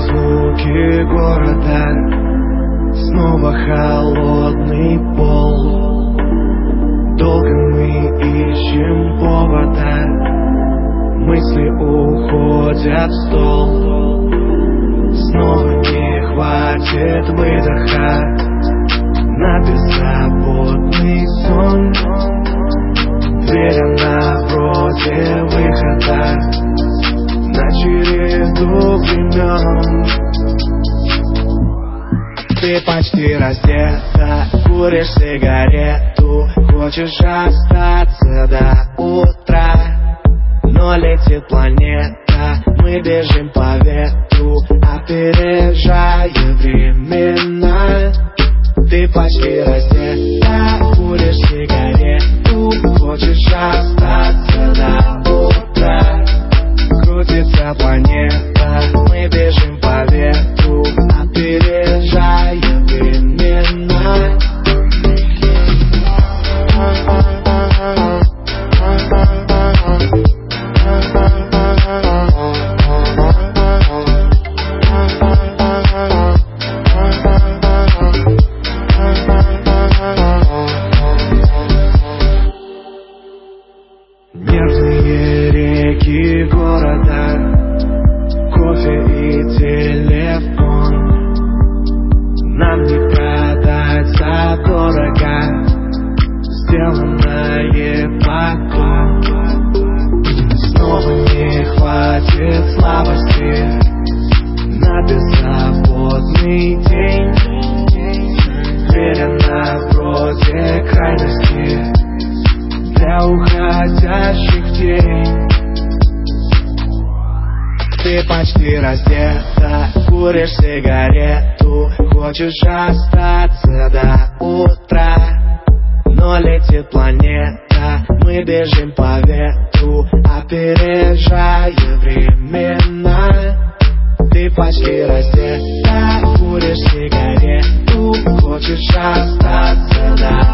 звуки города, снова холодный пол. Долго мы ищем повода, мысли уходят в стол. Снова не хватит выдоха на беззаботный сон. Дверь напротив выхода на череду времен. Ты почти раздета, куришь сигарету, хочешь остаться до утра. Но летит планета, мы бежим по ветру, опережая времена. Ты почти раздета, куришь сигарету, хочешь остаться до утра. Крутится планета, мы бежим по ветру, опережая времена. Нервные реки города, кофе и телефон. Нам не продать задорого сделанное потом. Снова не хватит слабости на беззаботный день. Верено вроде крайности для уходящих в день. Ты почти раздета, куришь сигарету, хочешь остаться до утра. Но летит планета, мы бежим по ветру, опережая времена. Ты почти раздета, куришь сигарету, хочешь остаться до